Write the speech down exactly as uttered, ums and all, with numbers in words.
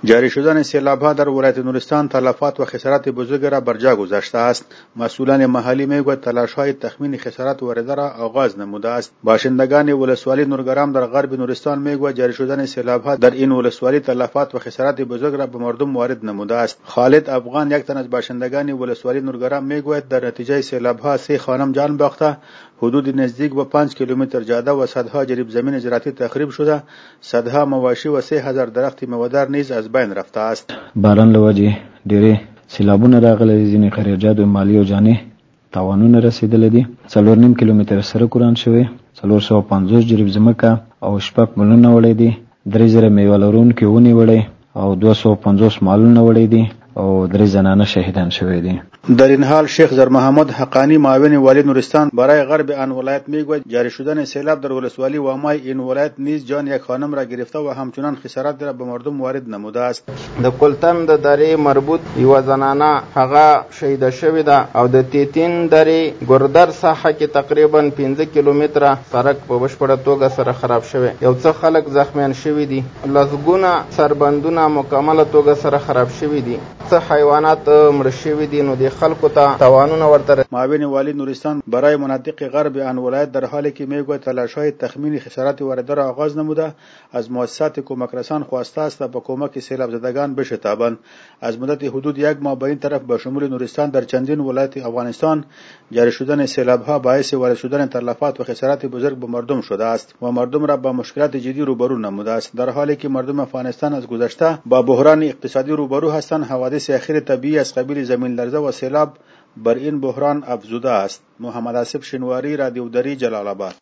جاری شدن سیلاب‌ها در ولایت نورستان تلفات و خسارات بزرگی را بر جا گذاشته است. مسئولان محلی میگویند تلاش‌های تخمین خسارات وارده را آغاز نموده است. باشندگان ولسوالی نورگرام در غرب نورستان میگویند جاری شدن سیلاب‌ها در این ولسوالی تلفات و خسارات بزرگ را به مردم وارد نموده است. خالد افغان یک تن از باشندگان ولسوالی نورگرام میگوید در نتیجه سیلاب‌ها سه خانم جان باخته، حدود نزدیک به پنج کیلومتر جاده و صدها جریب زمین زراعتی تخریب شده، صدها مواشی و سه هزار درخت میوه‌دار نیز از بین رفته است. باران له وجې ډېرې سیلابونه راغلي دي، ځینې خریجات او مالي او جاني تاوانونه رسېدلي دي. څلور نیم کیلومتره سړک وران شوی، څلور سوه پنځوس جریب ځمکه او شپږ ملونه وړی دي، درې زره میوه لرونکي ونې وړی او دوه سوه پنځوس مالونه وړی دي او درې زنانه شهیدان شوی دي. در این حال شیخ زر محمد حقانی معاون والی نورستان برای غرب آن ولایت میگوید جاری شدن سیلاب در ولسوالی وامای این ولایت نیز جان یک خانم را گرفته و همچنان خسارات را به مردم وارد نموده است. د کلتم د درې مربوط یو زنانه هغه شهیده شوې ده او د تیتین درې ګردر ساحه کې تقریبا پنځه کیلومتره سړک په بشپړه توګه سره خراب شوی، یو څه خلک زخمیان شوي دي، لسګونه سربندونه مکمله توګه سره خراب شوي دي، څه حیوانات مړه شوي دي، نو د خلکو ته تاوانونه ورته. معاون والی نورستان برای مناطق غرب آن ولایت در حالی که میگوید تلاش‌های تخمین خسارات وارده را آغاز نموده، از مؤسسات کمک رسان خواسته است تا با کمک سیلاب زدگان بشتابند. از مدت حدود یک ماه به این طرف به شمول نورستان در چندین ولایت افغانستان جاری شدن سیلاب‌ها باعث وارد شدن تلفات و خسارات بزرگ به مردم شده است و مردم را با مشکلات جدی روبرو نموده است. در حالی که مردم افغانستان از گذشته با بحران اقتصادی روبرو هستند، حوادث اخیر طبیعی از قبیل زمین لرزه و سیلاب بر این بحران افزوده است. محمد آصف شنواری، رادیو دری، جلال آباد.